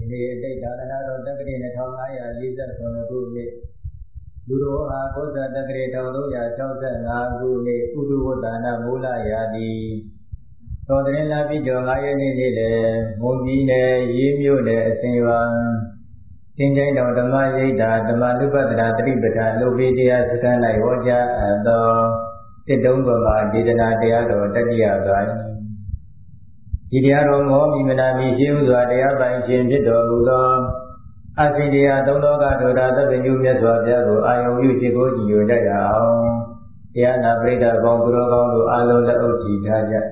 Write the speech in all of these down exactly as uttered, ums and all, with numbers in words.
ဒီနေ့တိတ်သာသနာတော်တက္ကရီနှစ်ထောင်ငါးရာလေးဆယ်ခုနှစ်ခုနှစ်လူတော်ဟာဘုရားတက္ကရီတစ်ထောင်သုံးရာ၆၅ခုနှစ်ဥဒုဝတ္တနာမူလရာတိတော်တရင်လာပြီးကျော်ငါးရက်နေ့နေ့လေမွန်ပြည်နယ်ရေးမြို့နယ်အစဉ်ရွာသင်္ချိုင်းတော်ဓမ္မရိပ်သာဓမ္မနုပတ္တရာတတိပဋ္ဌာန်လူပိတရားစခန်း၌ဟောကြားအပ်သောစစ်တုံးပမာဒေသနာတရားတော်တတိယပိုင်းဒီတရားတော်မောမိမနာမီရှင်းဥစွာတရားပိုင်ခြင်းဖြစ်တော်မူသောအရှင်တရားသုံးလောကဒုဒါသဗ္ဗညုမြတ်စွာဘုရားကိုအာယုံပြုရှိခိုးကြည်ညိုကြရအောင်တရားနာပရိသတ်ပေါင်းသူတော်ကောင်းတို့အားလုံးလက်အုပ်ကြည်ထားကြ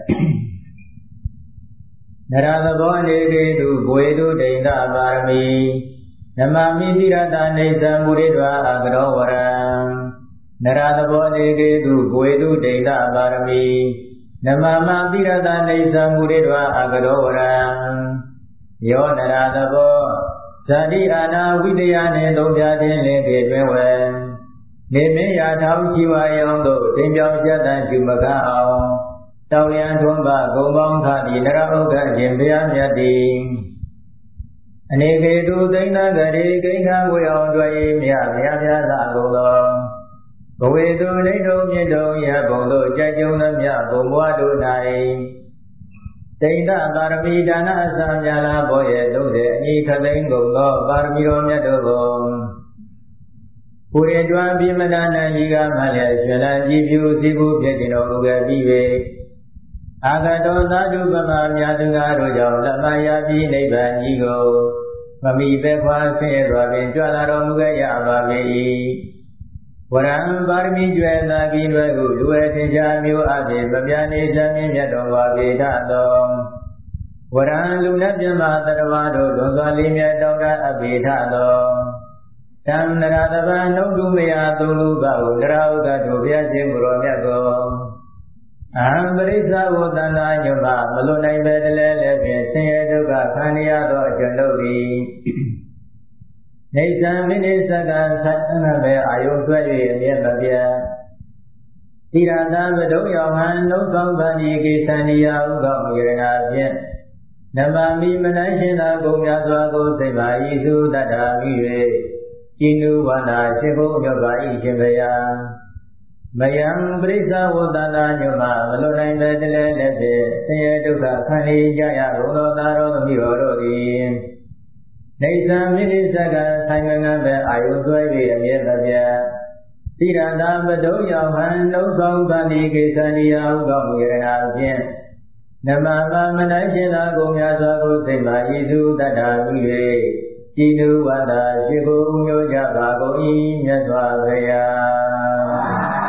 နရသဘောအနေကေတုဘွေတုဒိဋ္ဌပါရမီနမမိတိရတနေသံမုရိဒဝါအကရောဝရံနရသဘောအနေကေတုဘွေတုဒိဋ္ဌပါရမီနမမပိရတနေသံမုရိဒဝါအကရောဝရံယောနရသဘောဇာတိအာနာဝိတယနှင့်သုံးပြခြင်းလင်းပြေတွင်ဝဲနေမင်းရာထောင်ជីဝါယောင်းတို့သင်ပြောင်းပြတ်တန်ကျူမကအောင်တောင်လျံထွန်းပါဂုံပေါင်းခတိနရဥဒ္ဒရှင်ဘုရားမြတ်တိအနေကေတုသိဏဂရေကိဋ္ဌဝေအောင်တွေ့မြတ်မြတ်ပြသာကုန်သောဘဝေတုနေတုံမြင့်တုံရဘုံတို့ကြကြုံသည်မြတ်ဘုံဘဝတို့၌ဒိဋ္ဌပါရမီဒါနအစများလာဘောရဲ့သုံးဆယ်အညီခသိန်းကုန်သောပါရမီတော်မြတ်တို့ကိုကိုယ်ရင်ကျွမ်းပြမနာနံဤကမှလည်းရှင်လန်းကြည်ဖြူစီဘူးဖြစ်ခြင်းတော်မူခဲ့ပြီးပေအာဂတောသာဓုပမာမြတ်သူများတို့ကြောင့်လက်မရပြီးနိဗ္ဗာန်ကြီးကိုမမိပဲခွာဆင်းရဲစွာဖြင့်ကြွလာတော်မူခဲ့ရပါပေ၏ဝရံပါရမီကျွဲသာကိနွယ်ကိုလူဝဲထင်ရှားမျိုးအပြင်မပြနေစမြင့်မြတ်တော်ပါပေထသောဝရံလူနဲ့ပြမသတ္တဝါတို့လွန်စွာလေးမြတ်တောင်းတအပေထသောတံနရတပံနှုတ်တုမယသုံးလူပါဟုနရဥဒ္ဒတို့ဘုရားရှင်ကိုယ်တော်မြတ်ကိုအဟံပရိစ္ဆဝတ္တနာညမမလွတ်နိုင်ပဲတလဲလဲဖြင့်ဆင်းရဲဒုက္ခခံရသောအကျွန်ုပ်သည်နေသံမိနိစ္စကသတ္တနမေအာယုသွဲ၍အမြဲမပြတ်သီရသာမဒုံရောက်ဟံနှုတ်ဆောင်ဗန္ဒီကိသန္ဒီယဥကောမယရဏဖြင့်နမမိမနိုင်ရှင်သာကုန်များစွာကိုစိတ်ပါဤစုတတ္ထာမိ၍ဤနုဝန္တာရှိခိုးမြတ်ပါ၏ရှင်ဘုရားမယံပရိစ္ဆဝတ္တနာညမမလွတ်နိုင်ပဲတလဲလက်ဖြင့်ဆင်းရဲဒုက္ခခံရကြရကုန်သောသာတော်သမီးတော်တို့သည်နေသံမိနိစ္စကဆိုင်မငန်းပဲအာယုသွဲ၍အမြဲတပြတ်သီရသာပဒုံရောက်ဟံနှုတ်ဆောင်ဗန္ဒီကိသန္ဒီယဟုကောင်းမူရနာဖြင့်နမမမနိုင်ရှင်သာကုန်များစွာကိုစိတ်မှဤစုတတ္ထာမိ၍ဤနုဝန္တာရှိခိုးဥမျိုးကြပါကုန်၏မြတ်စွာဘုရား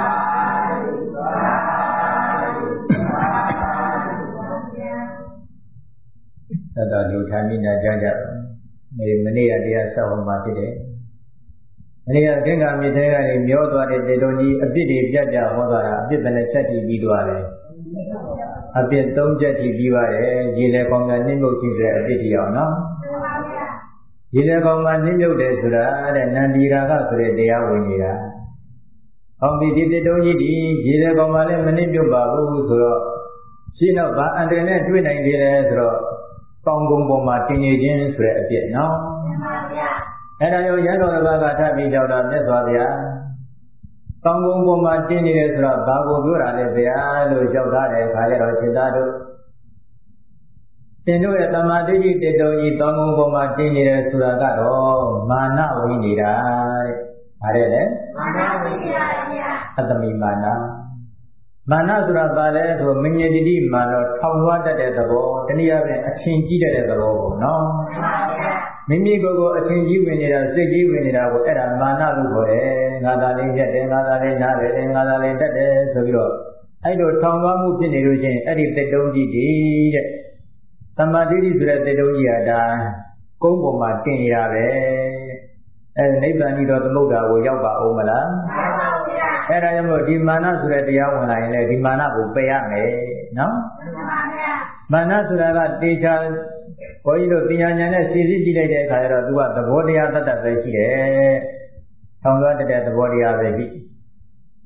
သတ္တလူထိုင်မိနာကြကြဒီမနေ့ကတရားဆောက်ဟောမှာဖြစ်တယ်။မနေ့ကသင်္ကမြစ်ထဲကနေမျောသွားတဲ့တေတော်ကြီးအပြစ်တွေပြတ်ပြဟောသွားတာအပြစ်ဘယ်နှချက်ထိပြီးသွားလဲ။အပြစ်သုံးချက်ထိပြီးပါတယ်။ရေလေကောင်းကနှိမ့်မှုရှိတဲ့အပြစ်တွေအောင်နော်။ရေလေကောင်းကနှိမ့်မြုပ်တယ်ဆိုတာတဲ့နန္ဒီရာဂဆိုတဲ့တရားဝင်နေတာ။ဟောဒီဒီတေတော်ကြီးဒီရေလေကောင်းကလည်းမနှိမ့်မြုပ်ပါဘူးဆိုတော့ရှင်းတော့ဗာအန္တရာယ်နဲ့တွေ့နိုင်သေးတယ်ဆိုတော့ကောင်းကုန်းပေါ်မှာတင်ရခြင်းဆိုတဲ့အပြစ်နော်မှန်ပါဗျာအဲ့ဒါရောရန်တော်တစ်ပါးကထပ်ပြီးကြောက်တာမြတ်စွာဘုရားကောင်းကုန်းပေါ်မှာတင်နေတယ်ဆိုတော့ဘာကိုပြောတာလဲဗျာလို့ကြောက်ထားတယ်ခါရတော့စေသားတို့သင်တို့ရဲ့သမာဓိတိတေတုံကြီးကောင်းကုန်းပေါ်မှာတင်နေတယ်ဆိုတာကတော့မာနဝိနေတာတဲ့ဗါတဲ့လေမာနဝိနေတာဗျာအတ္တမိမာနမာနဆိုတာဘာလဲဆိုမငြိတိတိမာတော့ထောင်လွှားတတ်တဲ့သဘောတနည်းအားဖြင့်အထင်ကြီးတတ်တဲ့သဘောပေါ့နော်မိမိကိုယ်ကိုအထင်ကြီးဝင်နေတာစိတ်ကြီးဝင်နေတာကိုအဲ့ဒါမာနလို့ခေါ်တယ်ငါသာလေးရက်တယ်ငါသာလေးနားတယ်ငါသာလေးတတ်တယ်ဆိုပြီးတော့အဲ့လိုထောင်လွှားမှုဖြစ်နေလို့ချင်းအဲ့ဒီတက်တုံးကြီးဒီတဲ့သမာဓိတိဆိုတဲ့တက်တုံးကြီးကဒါကုန်းပေါ်မှာတင်နေတာပဲအဲ့နိဗ္ဗာန်ကြီးတော့သမုဒ္ဒါကိုရောက်ပါအောင်မလားအဲ့ဒါကြောင့်မို့ဒီမာနဆိုတဲ့တရားဝင်လာရင်လည်းဒီမာနကိုပယ်ရမယ်နော်မာနဆိုတာကတေချာဘုန်းကြီးတို့ပညာဉာဏ်နဲ့သိသိကြည့်လိုက်တဲ့အခါကျတော့သူကသဘောတရားတတ်တတ်ပဲရှိတယ်ထောင်လွှားတတ်တဲ့သဘောတရားပဲရှိဘာ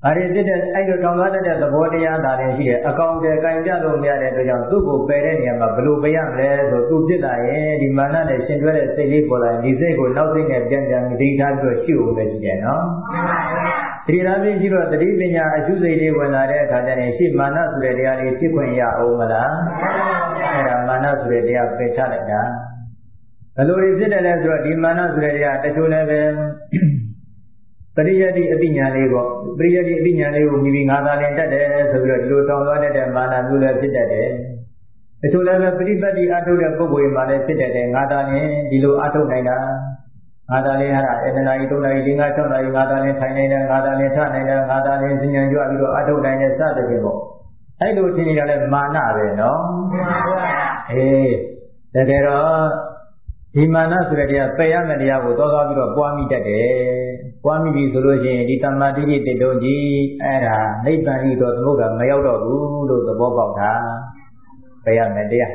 ဘာတွေဖြစ်တဲ့အဲ့လိုတောင်းသွားတဲ့သဘောတရားသာလည်းရှိတယ်အကောင်တည်းကင်ပြလို့မရတဲ့အတွက်ကြောင့်သူ့ကိုပယ်တဲ့နေရာမှာဘယ်လိုပယ်ရမလဲဆိုသူဖြစ်လာရင်ဒီမာနနဲ့ရှင်တွဲတဲ့စိတ်လေးပေါ်လာရင်ဒီစိတ်ကိုနောက်စိတ်နဲ့ပြန်ပြန်သိထားပြီးတော့ရှိဖို့ပဲရှိတယ်နော်ဒီလားပြည့်ရှိတော့တတိပညာအရှုစိတ်လေးဝင်လာတဲ့အခါကျရင်ရှိမာနဆိုတဲ့တရားလေးဖြစ်ခွင့်ရအောင်မလားအဲ့ဒါမာနဆိုတဲ့တရားပယ်ချလိုက်တာဘယ်လိုဖြစ်တယ်လဲဆိုတော့ဒီမာနဆိုတဲ့တရားတချို့လည်းပဲပရိယတိအတိညာလေးပေါ့ပရိယတိအတိညာလေးကိုမိမိငါသာလင်တတ်တယ်ဆိုပြီးတော့ဒီလိုတောင်းသွားတဲ့မာနမျိုးလည်းဖြစ်တတ်တယ်တချို့လည်းပဲပရိပတ်တိအထုတ်တဲ့ပုဂ္ဂိုလ်မှလည်းဖြစ်တတ်တယ်ငါသာလင်ဒီလိုအထုတ်နိုင်တာငါသာလင်ဟာအတနာရီသုံးနာရီလေးငါး၆နာရီငါသာလင်ထိုင်နိုင်တယ်ငါသာလင်ထနိုင်တယ်ငါသာလင်စဉ်းဉဏ်ကြွပြီးတော့အထုတ်နိုင်တယ်စသဖြင့်ပေါ့အဲ့လိုထင်ရတဲ့မာနပဲနော်အေးတကယ်တော့ဒီမာနဆိုတဲ့တရားပယ်ရမယ့်တရားကိုသွားသွားပြီးတော့ပွားမိတတ်တယ်။ပွားမိပြီဆိုလို့ရှိရင်ဒီတမ္မာတိတိတေတုံကြီးအဲ့ဒါနိဗ္ဗာန်ဤတော်သမုဒ္ဒရာမရောက်တော့ဘူးလို့သဘောပေါက်တာပယ်ရမယ့်တရား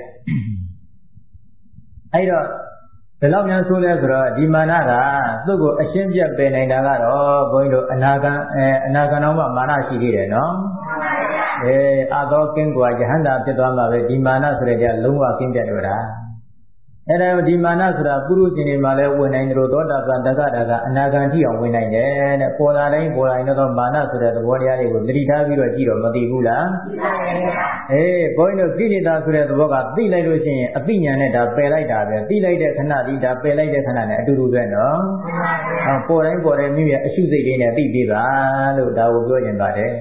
။အဲ့တော့ဘယ်လောက်များဆိုလဲဆိုတော့ဒီမာနကသူ့ကိုအရှင်းပြတ်ပယ်နိုင်တာကတော့ဘုန်းကြီးတို့အနာဂံအဲအနာဂံတော့မှမာနရှိသေးတယ်နော်။အဲအာသောကင်းကွာယဟန္တာဖြစ်သွားမှာပဲဒီမာနဆိုတဲ့တရားလုံးဝကင်းပြတ်တော့တာ။အဲ့ဒါဒီမာနဆိုတာပုရုဇဉ်တွေမှာလည်းဝင်နိုင်တယ်လို့သောတာပန်တက္ကတာကအနာဂံထိအောင်ဝင်နိုင်တယ်တဲ့ပေါ်လာတိုင်းပေါ်လာရင်တော့မာနဆိုတဲ့သဘောတရားတွေကိုသတိထားပြီးတော့ကြည့်တော့မသိဘူးလားသိပါရဲ့ဗျာအေးဘုန်းကြီးတို့ကိလေသာဆိုတဲ့သဘောကသိလိုက်လို့ရှိရင်အသိဉာဏ်နဲ့ဒါပယ်လိုက်တာပဲသိလိုက်တဲ့ခဏဒီဒါပယ်လိုက်တဲ့ခဏနဲ့အတူတူပဲနော်သိပါရဲ့ဟောပေါ်တိုင်းပေါ်တိုင်းမြို့ရဲ့အရှုစိတ်လေးနဲ့သိပေးပါလို့ဒါကိုပြောကျင်ပါတယ်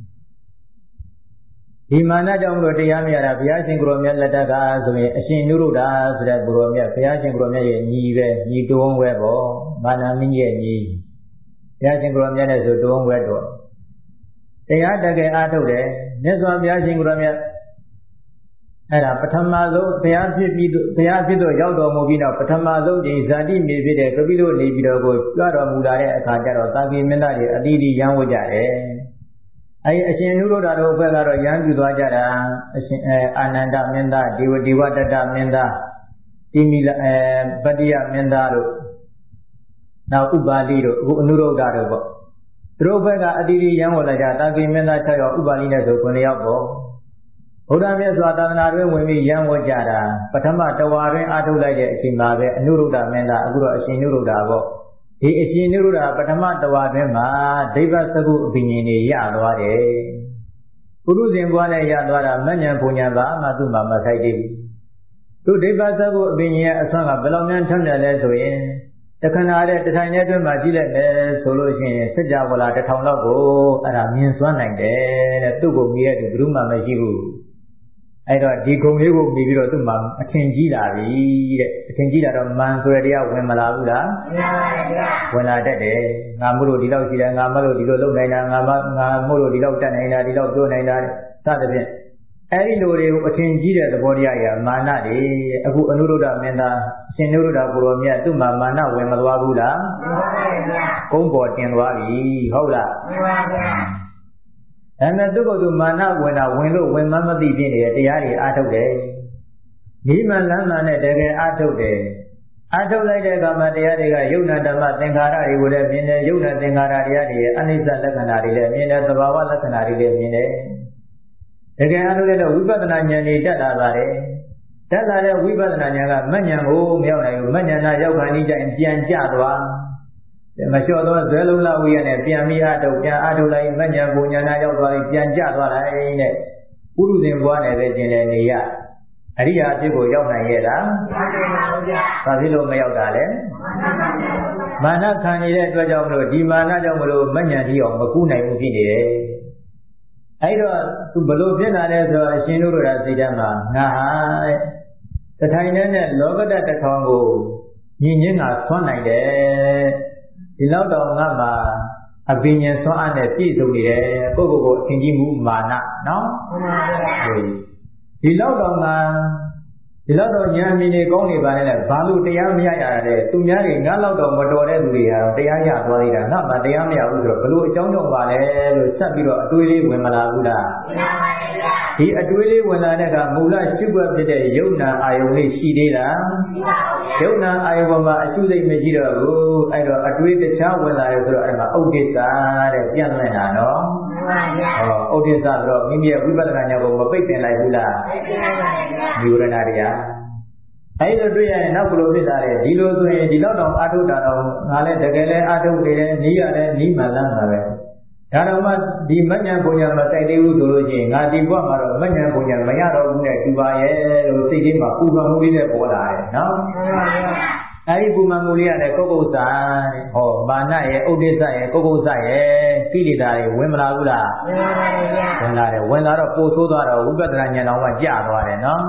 ဒီမာနကြောင့်မလို့တရားမရတာဘုရားရှင်ကိုရောမြတ်လက်ထက်ကဆိုရင်အရှင်နုရုဒ္ဓဆိုတဲ့ကိုရောမြတ်ဘုရားရှင်ကိုရောမြတ်ရဲ့ညီပဲညီတုံးဝဲပေါ့မာနမင်းရဲ့ညီဘုရားရှင်ကိုရောမြတ်နဲ့ဆိုတုံးဝဲတော့တရားတကယ်အားထုတ်တယ်မြတ်စွာဘုရားရှင်ကိုရောမြတ်အဲ့ဒါပထမဆုံးဘုရားဖြစ်ပြီးဘုရားဖြစ်တော့ရောက်တော်မူပြီးတော့ပထမဆုံးချိန်ဇာတိမြေဖြစ်တဲ့ကပိလို့နေပြီးတော့ကိုကြွတော်မူလာတဲ့အခါကျတော့သာဂိမင်းသားတွေအတိအကျရန်ဝတ်ကြတယ်အဲအရှင်နုရုဒ္ဓတို့ဘက်ကတော့ရဟန်းပြုသွားကြတာအရှင်အဲအာနန္ဒမင်းသားဒေဝဒေဝတတမင်းသားတိမိလအဲပတ္တိယမင်းသားတို့နောက်ဥပါလိတို့အခုအနုရုဒ္ဓတို့ပေါ့သူတို့ဘက်ကအတိအကျရန်ဝတ်လာကြတာဂိမင်းသား၆ယောက်ဥပါလိနဲ့ဆိုခုနှစ်ယောက်ပေါ့ဘုရားမြတ်စွာသာသနာတွင်ဝင်ပြီးရန်ဝတ်ကြတာပထမတဝါတွင်အားထုတ်လိုက်တဲ့အချိန်မှာပဲအနုရုဒ္ဓမင်းသားအခုတော့အရှင်နုရုဒ္ဓပေါ့ဒီအရှင်နုရုဒ္ဓပထမတဝါတွင်မှာဒိဗ္ဗစကုအပင်ရှင်တွေရသွားတယ်ပုရုဇဉ်ဘွားနဲ့ရသွားတာမဉ္ဇဉ်ဘုံညာသာမှသူ့မှာမဆိုင်သေးဘူးသူဒိဗ္ဗစကုအပင်ရှင်ရဲ့အဆွမ်းကဘယ်လောက်များထမ်းတယ်လဲဆိုရင်တခဏတဲ့တထိုင်တဲ့အတွင်းမှာကြည့်လိုက်မယ်ဆိုလို့ရှိရင်စัจ java လာတစ်ထောင်လောက်ကိုအဲ့ဒါမြင်စွမ်းနိုင်တယ်တဲ့သူ့ကိုမြည်ရတဲ့ဘယ်သူမှမရှိဘူးအဲ့တော့ဒီဂုံလေးကိုမြည်ပြီးတော့သူ့မှာအထင်ကြီးလာပြီတဲ့အထင်ကြီးလာတော့မန်ဆိုတဲ့တရားဝင်မလာဘူးလားဝင်လာပါဗျာဝင်လာတတ်တယ်ငါမို့လို့ဒီလောက်ရှိတယ်ငါမလို့ဒီလိုလုပ်နိုင်တာငါမငါမို့လို့ဒီလောက်တတ်နိုင်တာဒီလောက်ပြောနိုင်တာစသဖြင့်အဲ့ဒီလိုတွေကိုအထင်ကြီးတဲ့သဘောတရားကြီးကမာနတွေအခုအနုရုဒ္ဓမင်းသားရှင်နုရုဒ္ဓကိုရောမြတ်သူ့မှာမာနဝင်မသွားဘူးလားဝင်ပါဗျာကုန်းပေါ်တင်သွားပြီဟုတ်လားဝင်ပါဗျာအဲ့မဲ့သူ့ကိုယ်သူမာနဝင်တာဝင်လို့ဝင်မမသိဖြစ်နေတဲ့တရားတွေအားထုတ်တယ်ဒီမှလမ်းမှန်နဲ့တကယ်အားထုတ်တယ်အားထုတ်လိုက်တဲ့အခါမှာတရားတွေကယုံနာဓမ္မသင်္ခါရတွေကိုလည်းမြင်တယ်ယုံနာသင်္ခါရတရားတွေရဲ့အနိစ္စလက္ခဏာတွေလည်းမြင်တယ်သဘာဝလက္ခဏာတွေလည်းမြင်တယ်တကယ်အားထုတ်တဲ့ဝိပဿနာဉာဏ်တွေတက်လာပါတယ်တက်လာတဲ့ဝိပဿနာဉာဏ်ကမဉဏ်ကိုမရောက်နိုင်ဘူးမဉဏ်နာရောက်ခါဤတိုင်ပြန်ကျသွားမလျှော့သောဇွဲလုံးလာဝိရနဲ့ပြန်ပြီးအားထုတ်ပြန်အားထုတ်လိုက်မဉဏ်ဘုံဉာဏ်ရောက်သွားပြီးပြန်ကျသွားလိုက်တဲ့ပုရုဇဉ်ဘွားနဲ့ပဲကျင်တယ်နေရအရိယာအဖြစ်ကိုရောက်နိုင်ရဲ့လားမရောက်ပါဘူးဗျာဘာဖြစ်လို့မရောက်တာလဲမာနခံနေတဲ့အတွက်ကြောင့်မလို့ဒီမာနကြောင့်မလို့မဉဏ်ကြီးအောင်မကူးနိုင်ဘူးဖြစ်နေတယ်အဲ့တော့သူဘလို့ဖြစ်လာလဲဆိုတော့အရှင်တို့ရစိတ်ထဲမှာငါဟာတထိုင်နဲ့လောကဓာတ်တစ်ထောင်ကိုညင်ချင်းကဆွမ်းနိုင်တယ်ဒီလောက်တော့ငါမှာအပင်ဉ္ဆွမ်းအားနဲ့ပြည့်စုံနေတယ်ပုဂ္ဂိုလ်ကိုအထင်ကြီးမှုမာနနော်မှန်ပါဗျာဒီလောက်တော့ငါဒီလောက်တော့ဉာဏ်မြင်နေကောင်းနေပါနဲ့ဘာလို့တရားမရရတဲ့သူများတွေငါလောက်တော့မတော်တဲ့လူတွေဟာတရားရသွားသေးတာငါမှတရားမရဘူးဆိုတော့ဘလို့အကြောင်းကြောင့်ပါလဲလို့ဆက်ပြီးတော့အတွေးလေးဝင်မလာဘူးလားဝင်ပါပါဗျာဒီအတွေးလေးဝင်လာတဲ့အခါမူလရှုွက်ဖြစ်တဲ့ယုံနာအာယုံလေးရှိသေးလားရှိပါဘူးယုံနာအာယုံပေါ်မှာအရှုစိတ်မရှိတော့ဘူးအဲ့တော့အတွေးတခြားဝင်လာတယ်ဆိုတော့အဲ့မှာဥဒိစ္စတဲ့ပြန့်လွင့်တာနော်ဟောဥဒိစ္စဆိုတော့မိမိရဲ့ဝိပဿနာဉာဏ်ကိုမပိတ်ပင်လိုက်ဘူးလားနိဝရဏတရားအဲ့လိုတွေ့ရရင်နောက်ဘလို့ဖြစ်လာတယ်ဒီလိုဆိုရင်ဒီတော့တော့အာထုတာတော့ငါလည်းတကယ်လည်းအာထုနေတယ်နီးရတယ်နီးမှလမ်းမှာပဲဒါတော့မှဒီမဉ္ဇဉ်ပုံညာမတိုက်သေးဘူးဆိုလို့ရှိရင်ငါဒီဘဝမှာတော့မဉ္ဇဉ်ပုံညာမရတော့ဘူးနဲ့တူပါရဲ့လို့စိတ်ကြီးမှာပူပန်မှုလေးနဲ့ပေါ်လာတယ်နော်အဲဒီပူပန်မှုလေးကလည်းကုက္ကုဆာတဲ့ဟောမာနရဲ့ဥဒိစ္စရဲ့ကုက္ကုဆရဲ့ကိလေသာတွေဝင်မလာဘူးလားဝင်လာတယ်ဝင်လာတော့ပို့ဆိုးသွားတော့ဝိပဿနာဉာဏ်တော်ကကျသွားတယ်နော်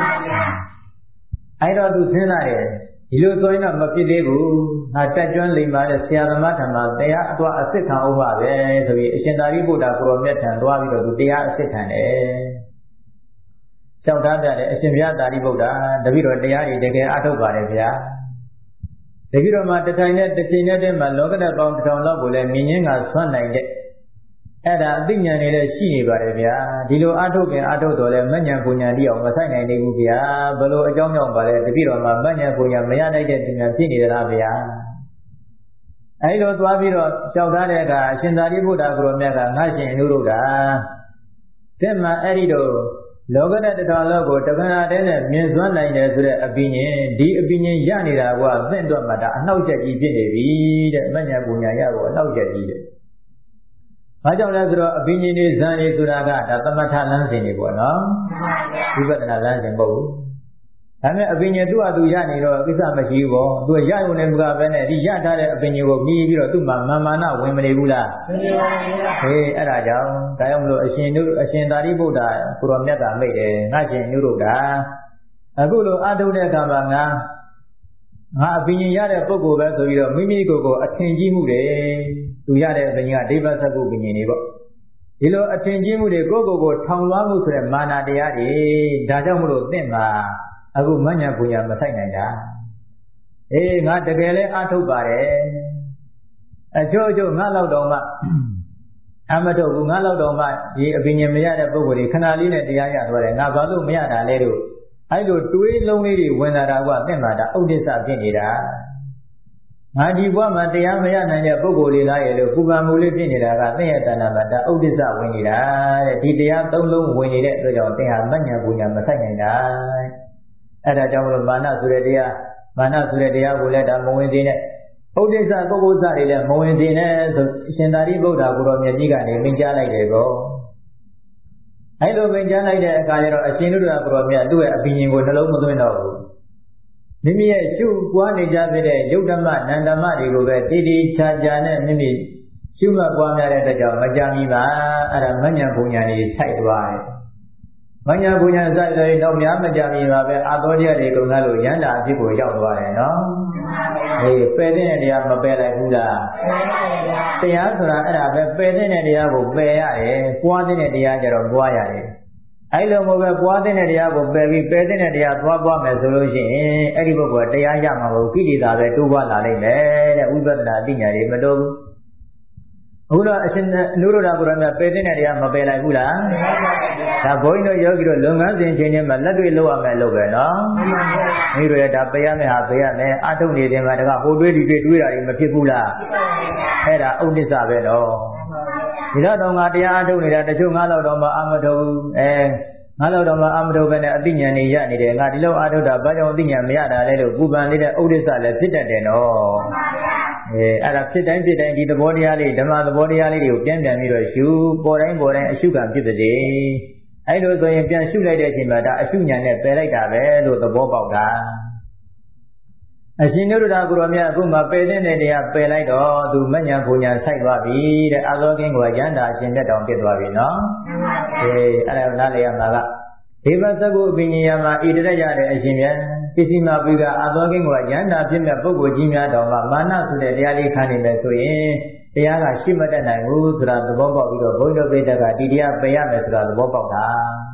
အဲ့တော့သူစဉ်းစားတယ်ဒီလိုဆိုရင်တော့မဖြစ်သေးဘူးငါတက်ကျွမ်းလိမ္မာတဲ့ဆရာသမားထံမှာတရားအတော့အစစ်ခံအောင်ပါပဲဆိုပြီးအရှင်သာရိပုတ္တရာကိုရောမြတ်ထံသွားပြီးတော့သူတရားအစစ်ခံတယ်လျှောက်ထားပြတယ်အရှင်ဘုရားသာရိပုတ္တရာတပည့်တော်တရားတွေတကယ်အထုတ်ပါတယ်ဗျာတပည့်တော်မှာတထိုင်နဲ့တစ်ချိန်နဲ့တည်းမှာလောကဓာတ်ပေါင်းတစ်ထောင်လောက်ကိုလည်းမြင်ရင်းကဆွမ်းနိုင်တဲ့အဲ့ဒါအသိဉာဏ်တွေလည်းရှိနေပါတယ်ဗျာဒီလိုအထုတ်ခင်အထုတ်တော်လဲမဉ္ဇဉ်ပူညာတိအောင်မဆိုင်နိုင်သေးဘူးဗျာဘယ်လိုအကြောင်းကြောင့်ပါလဲတပည့်တော်မှာမဉ္ဇဉ်ပူညာမရနိုင်တဲ့ပညာဖြစ်နေသလားဗျာအဲ့လိုသွားပြီးတော့ကြောက်ထားတဲ့အခါအရှင်သာရိပုတ္တရာကိုရောမြတ်ကငါရှင်အနုရုဒ္ဓတဲ့မှာအဲ့ဒီတော့လောကဓာတ်တစ်ထောင်လောက်ကိုတခဏတည်းနဲ့မြင်စွမ်းနိုင်တယ်ဆိုတဲ့အပင်ဉ္ဒီအပင်ဉ္ရနေတာကသင့်တော့မှဒါအနှောက်အယှက်ကြီးဖြစ်နေပြီတဲ့မဉ္ဇဉ်ပူညာရကိုအနှောက်အယှက်ကြီးတဲ့ဘာကြောင့်လဲဆိုတော့အပင်ဉ္တွေဇန်တွေဆိုတာကဒါသမထလမ်းစဉ်တွေပေါ့နော်ဝိပဿနာလမ်းစဉ်မဟုတ်ဘူးဒါပေမဲ့အပင်ဉ္သူ့အတူရနေတော့ကိစ္စမရှိဘူးပေါ့သူရရုံနဲ့မကပဲနဲ့ဒီရထားတဲ့အပင်ဉ္ကိုမြည်ပြီးတော့သူ့မှာမာမာနဝင်မနေဘူးလားဝင်ပါဘူးဟေးအဲ့ဒါကြောင့်ဒါကြောင့်မလို့အရှင်တို့အရှင်သာရိပုတ္တရာကိုရောမြတ်ကမိတ်တယ်ငါရှင်နုရုဒ္ဓအခုလိုအထုတ်တဲ့အခါမှာငါငါအပင်ဉ္ရတဲ့ပုဂ္ဂိုလ်ပဲဆိုပြီးတော့မိမိကိုယ်ကိုအထင်ကြီးမှုတယ်သူရတဲ့အပင်ဉ္ကဒိဗ္ဗစကုပင်ဉ္တွေပေါ့ဒီလိုအထင်ကြီးမှုတွေကိုယ့်ကိုယ်ကိုထောင်လွှားမှုဆိုတဲ့မာနတရားတွေဒါကြောင့်မလို့သင်မှာအခုမဉ္ဇဉ်ပူညာမဆိုင်နိုင်တာအေးငါတကယ်လဲအထုတ်ပါတယ်အချို့အချို့ငါလောက်တော့မှအမထုတ်ဘူးငါလောက်တော့မှဒီအပင်ဉ္မရတဲ့ပုဂ္ဂိုလ်တွေခဏလေးနဲ့တရားရသွားတယ်ငါဘာလို့မရတာလဲလို့အဲ့လိုတွေးလုံးလေးတွေဝင်လာတာကသင်မှာဒါဥဒိစ္စဖြစ်နေတာငါဒီဘဝမှာတရားမရနိုင်တဲ့ပုဂ္ဂိုလ်တွေလားရဲ့လို့ပူပန်မှုလေးဖြစ်နေတာကသင်ရဲ့တဏ္ဍာမှာဒါဥဒိစ္စဝင်နေတာတဲ့ဒီတရားသုံးလုံးဝင်နေတဲ့အတွက်ကြောင့်သင်ဟာမဉ္ဇဉ်ပူညာမဆိုင်နိုင်တာအဲ့ဒါကြောင့်မလို့မာနဆိုတဲ့တရားမာနဆိုတဲ့တရားကိုလည်းဒါမဝင်သေးနဲ့ဥဒိစ္စပုဂ္ဂိုလ်စတွေလည်းမဝင်သေးနဲ့ဆိုအရှင်သာရိပုတ္တရာကိုရောမြတ်ကြီးကနေမိန့်ကြားလိုက်တယ်ကောအဲ့လိုမိန့်ကြားလိုက်တဲ့အခါကျတော့အရှင်နုဒ္ဒရာကိုရောမြတ်သူ့ရဲ့အပင်ဉ္ကိုနှလုံးမသွင်းတော့ဘူးမိမိရဲ့ရှုပွားနေကြတဲ့ယုတ်ဓမ္မနန္ဓမ္မတွေကိုပဲတည်တည်ချာချာနဲ့မိမိရှုမှတ်ပွားများတဲ့အတွက်ကြောင့်မကြမီပါအဲ့ဒါမဉ္ဇဉ်ပူညာတွေထိုက်သွားတယ်မဉ္ဇဉ်ပူညာစိုက်တယ်တော့များမကြမီပါပဲအာသောတရားတွေကုန်ကားလို့ရဟန္တာအဖြစ်ကိုရောက်သွားတယ်နော်ဟေးပယ်တဲ့တရားမပယ်လိုက်ဘူးလားတရားဆိုတာအဲ့ဒါပဲပယ်တဲ့တရားကိုပယ်ရတယ်ပွားတဲ့တရားကြတော့ပွားရတယ်အဲ့လိုမျိုးပဲပွားတဲ့တရားကိုပယ်ပြီးပယ်တဲ့တရားသွားပွားမယ်ဆိုလို့ရှိရင်အဲ့ဒီပုဂ္ဂိုလ်ကတရားရမှာမဟုတ်ကိလေသာပဲတိုးပွားလာနိုင်မယ်တဲ့ဝိပဿနာအသိဉာဏ်တွေမတိုးဘူးအခုတော့အရှင်အနုရုဒ္ဓကိုရမြတ်ပယ်တဲ့တရားမပယ်လိုက်ဘူးလားဒါဘုန်းကြီးတို့ယောဂီတို့လုပ်ငန်းစဉ်ချင်းချင်းမှာလက်တွေ့လုပ်ရမယ်လို့ပဲနော်မိတို့ရဒါပယ်ရမယ်ဟာပယ်ရမယ်အထုတ်နေတယ်မှာတကဟိုတွေးဒီတွေးတွေးတာတွေမဖြစ်ဘူးလားအဲ့ဒါဥဒိစ္စပဲတော့ဒီတော့တော့ငါတရားအထုတ်နေတာတချို့ငါလောက်တော့မှအာမထုတ်ဘူးအဲငါလောက်တော့မှအာမထုတ်ပဲနဲ့အသိဉာဏ်တွေရနေတယ်ငါဒီလောက်အထုတ်တာဘာကြောင့်အသိဉာဏ်မရတာလဲလို့ပူပန်နေတဲ့ဥဒိစ္စလည်းဖြစ်တတ်တယ်နော်အဲအဲ့ဒါဖြစ်တိုင်းဖြစ်တိုင်းဒီသဘောတရားလေးဓမ္မသဘောတရားလေးတွေကိုပြန်ပြန်ပြီးတော့ရှုပေါ်တိုင်းပေါ်တိုင်းအရှုခံဖြစ်တဲ့အဲ့လိုဆိုရင်ပြန်ရှုလိုက်တဲ့အချိန်မှာဒါအရှုဉာဏ်နဲ့ပယ်လိုက်တာပဲလို့သဘောပေါက်တာအရှင်နုဒ္ဒရာကိုရောမြတ်အခုမှပယ်တဲ့တရားပယ်လိုက်တော့သူမဉ္ဇဉ်ပူညာဆိုင်သွားပြီတဲ့အာသောကင်းကိုရဟန္တာအရှင်မြတ်တောင်ဖြစ်သွားပြီနော်အေးအဲ့ဒါနားလည်ရမှာကဒေဝသကုအပင်ဉာဏ်မှာဣတရရတဲ့အရှင်မြတ်ပစ္စည်းမပိကအာသောကင်းကိုရဟန္တာဖြစ်မဲ့ပုဂ္ဂိုလ်ကြီးများတော်မှာမာနဆိုတဲ့တရားလေးခံနေမယ်ဆိုရင်တရားကရှိမတတ်နိုင်ဘူးဆိုတာသဘောပေါက်ပြီးတော့ဘုန်းတော်ပိဋကဒီတရားပယ်ရမယ်ဆိုတာသဘောပေါက်တာ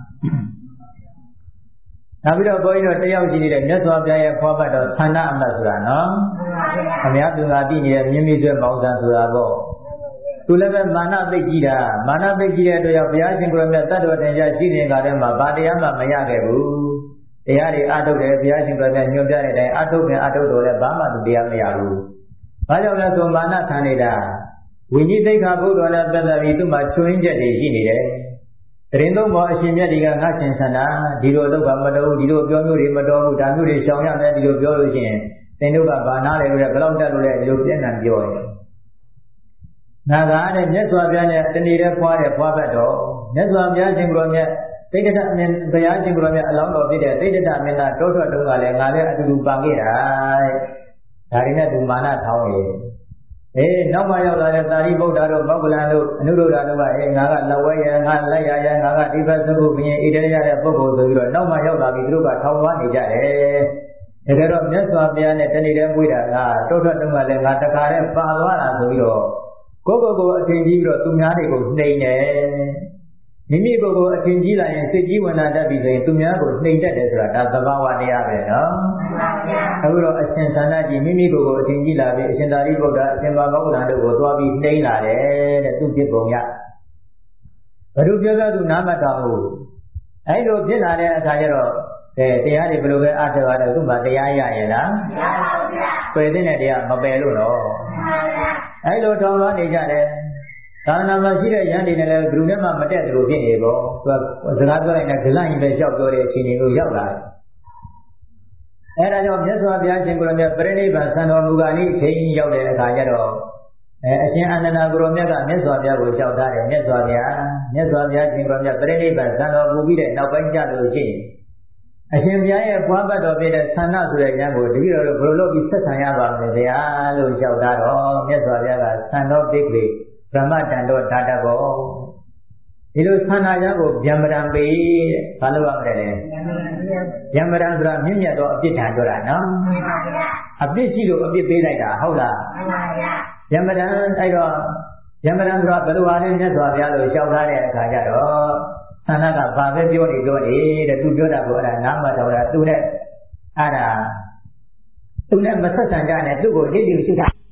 နောက်ပြီးတော့ဘုန်းကြီးတို့တယောက်ရှိနေတဲ့မြတ်စွာဘုရားရဲ့ဖွားပတ်တော်ဌာနအမတ်ဆိုတာနော်အများသူကသိနေတဲ့မြင့်မြတ်ကျွဲမောင်ဆန်းဆိုတာပေါ့သူလည်းပဲမာနသိကြီးတာမာနသိကြီးတဲ့အတွက်ကြောင့်ဘုရားရှင်ကိုယ်မြတ်တတ်တော်တင်ကြရှိနေတာထဲမှာဘာတရားမှမရခဲ့ဘူးတရားတွေအထုတ်တယ်ဘုရားရှင်ကိုယ်မြတ်ညွှန်ပြတဲ့အတိုင်းအထုတ်ပြန်အထုတ်တော်လည်းဘာမှသူတရားမရဘူးဘာကြောင့်လဲဆိုမာနခံနေတာဝိနည်းသိက္ခာပုဒ်တော်နဲ့ပတ်သက်ပြီးသူ့မှာချွင်းချက်တွေရှိနေတယ်တရင်သုံးပေါ်အရှင်မြတ်တွေကငါရှင်ဆန္ဒဒီလိုတော့ကမတော်ဘူးဒီလိုပြောမျိုးတွေမတော်ဘူးဒါမျိုးတွေရှောင်ရမယ်ဒီလိုပြောလို့ရှိရင်သင်တို့ကဘာနာလဲလို့ဘယ်လောက်တက်လို့လဲဒီလိုပြည့်နှံပြောတယ်နာဂါတဲ့မြတ်စွာဘုရားနဲ့တဏီတဲ့ဖွားတဲ့ဖွားဘက်တော်မြတ်စွာဘုရားရှင်ကိုယ်တော်မြတ်သိတ္တအမင်းဘုရားရှင်ကိုယ်တော်မြတ်အလောင်းတော်ဖြစ်တဲ့သိတ္တအမင်းသားတောထွက်တုန်းကလည်းငါလည်းအတူတူပန်ခဲ့တာဒါတွေနဲ့သူမာနထောင်းရည်အေးနောက်မှရောက်လာတဲ့သာရိပုတ္တတို့မောဂလန်တို့အနုရုဒ္ဓတို့ကအေးငါကလက်ဝဲရငါလက်ရရငါကဒီဘက်သုဘုရင်ဣတရရတဲ့ပုဂ္ဂိုလ်ဆိုပြီးတော့နောက်မှရောက်လာပြီးသူတို့ကထောင်သွားနေကြတယ်တကယ်တော့မြတ်စွာဘုရားနဲ့တဏီတဲ့ပွေးတာကတောထွက်တုန်းကလည်းငါတခါတည်းပါသွားတာဆိုပြီးတော့ကိုယ့်ကိုယ်ကိုအထင်ကြီးပြီးတော့သူများတွေကိုနှိမ်တယ်မိမိကိုယ်ကိုအထင်ကြီးလာရင်စိတ်ကြီးဝင်လာတတ်ပြီဆိုရင်သူများကိုနှိမ်တတ်တယ်ဆိုတာဒါသဘာဝတရားပဲနော်အခုတော့အရှင်သာနာကြီးမိမိကိုယ်ကိုအထင်ကြီးလာပြီးအရှင်သာရိပုတ္တအရှင်ဘာမောဂလန်တို့ကိုသွားပြီးနှိမ်လာတယ်တဲ့သူဖြစ်ပုံရဘ누구ပြောပြောသူနားမတော်ဘူးအဲ့လိုဖြစ်လာတဲ့အခါကျတော့အဲတရားတွေဘယ်လိုပဲအားထုတ်ရတယ်သူ့မှာတရားရရဲ့လားမရပါဘူးဗျာပယ်တဲ့တရားမပယ်လို့တော့အဲ့လိုထောင်လွှားနေကြတယ်သာသနာမှာရှိတဲ့ယန္တိနဲ့လည်းဘယ်သူနဲ့မှမတက်သလိုဖြစ်နေပေါ့သူကစကားပြောလိုက်တဲ့ဒလရင်ပဲလျှောက်ပြောတဲ့အချိန်တွေကိုရောက်လာတယ်အဲ့ဒါကြောင့်မြတ်စွာဘုရားရှင်ကိုယ်တော်မြတ်ပြိဋိဘံဆံတော်မူကာနိအချိန်ရောက်တဲ့အခါကျတော့အဲအရှင်အနန္ဒကိုယ်တော်မြတ်ကမြတ်စွာဘုရားကိုလျှောက်ထားတယ်မြတ်စွာဘုရားမြတ်စွာဘုရားရှင်ကိုယ်တော်မြတ်ပြိဋိဘံဆံတော်မူပြီးတဲ့နောက်ပိုင်းကျလို့ရှိရင်အရှင်ဘုရားရဲ့ပွားဘတ်တော်ဖြစ်တဲ့ဆန္ဒဆိုတဲ့ဉာဏ်ကိုတပည့်တော်တို့ဘယ်လိုလုပ်ပြီးဆက်ဆံရပါမလဲဗျာလို့လျှောက်ထားတော့မြတ်စွာဘုရားကဆန္တော်ပိက္ခေဗြဟ္မတန်တော်ဓာတဘောဒီလိုဆန္ဒဉာဏ်ကိုဗျံပဒံပေတဲ့ဘာလို့ရမလဲလဲဗျံပဒံဆိုတာမြင့်မြတ်သောအပြစ်ဒဏ်ပြောတာနော်အပြစ်ရှိလို့အပြစ်ပေးလိုက်တာဟုတ်လားဗျံပဒံအဲ့တော့ဗျံပဒံဆိုတာဘယ်လိုပါလဲမြတ်စွာဘုရားလို့လျှောက်ထားတဲ့အခါကျတော့ဆန္ဒကဘာပဲပြောနေတော့နေတဲ့သူပြောတာကိုအဲ့ဒါနားမတော်တာသူနဲ့အဲ့ဒါသူနဲ့မဆက်ဆံကြနဲ့သူ့ကိုဒိဋ္ဌိရှိတာ